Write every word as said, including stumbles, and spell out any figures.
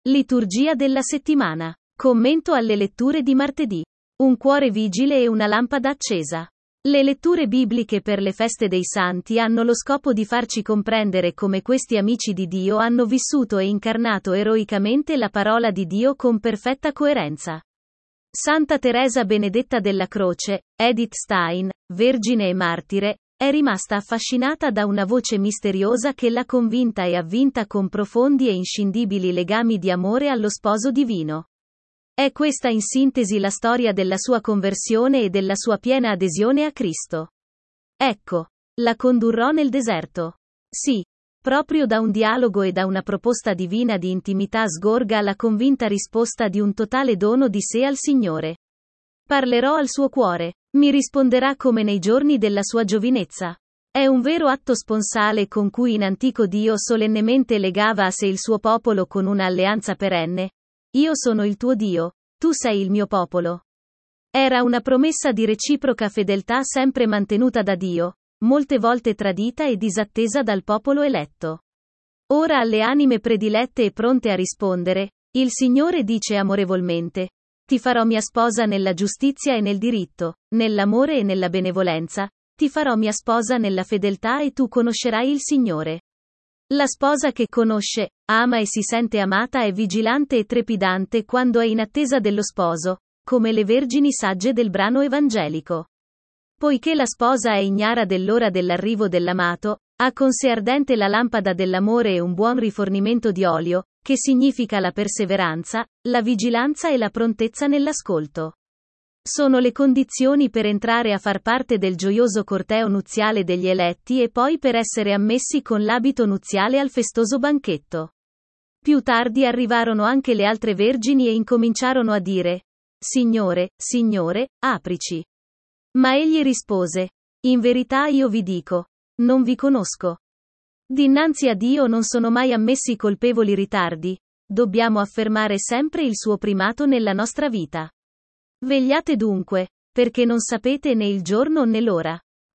Liturgia della settimana. Commento alle letture di martedì. Un cuore vigile e una lampada accesa. Le letture bibliche per le feste dei santi hanno lo scopo di farci comprendere come questi amici di Dio hanno vissuto e incarnato eroicamente la parola di Dio con perfetta coerenza. Santa Teresa Benedetta della Croce, Edith Stein, vergine e martire, è rimasta affascinata da una voce misteriosa che l'ha convinta e avvinta con profondi e inscindibili legami di amore allo sposo divino. È questa in sintesi la storia della sua conversione e della sua piena adesione a Cristo. Ecco, la condurrò nel deserto. Sì, proprio da un dialogo e da una proposta divina di intimità sgorga la convinta risposta di un totale dono di sé al Signore. Parlerò al suo cuore. Mi risponderà come nei giorni della sua giovinezza. È un vero atto sponsale con cui in antico Dio solennemente legava a sé il suo popolo con una alleanza perenne. Io sono il tuo Dio, tu sei il mio popolo. Era una promessa di reciproca fedeltà sempre mantenuta da Dio, molte volte tradita e disattesa dal popolo eletto. Ora alle anime predilette e pronte a rispondere, il Signore dice amorevolmente: ti farò mia sposa nella giustizia e nel diritto, nell'amore e nella benevolenza, ti farò mia sposa nella fedeltà e tu conoscerai il Signore. La sposa che conosce, ama e si sente amata è vigilante e trepidante quando è in attesa dello sposo, come le vergini sagge del brano evangelico. Poiché la sposa è ignara dell'ora dell'arrivo dell'amato, ha con sé ardente la lampada dell'amore e un buon rifornimento di olio, che significa la perseveranza, la vigilanza e la prontezza nell'ascolto. Sono le condizioni per entrare a far parte del gioioso corteo nuziale degli eletti e poi per essere ammessi con l'abito nuziale al festoso banchetto. Più tardi arrivarono anche le altre vergini e incominciarono a dire: Signore, Signore, aprici. Ma egli rispose: in verità io vi dico, non vi conosco. Dinanzi a Dio non sono mai ammessi colpevoli ritardi. Dobbiamo affermare sempre il suo primato nella nostra vita. Vegliate dunque, perché non sapete né il giorno né l'ora.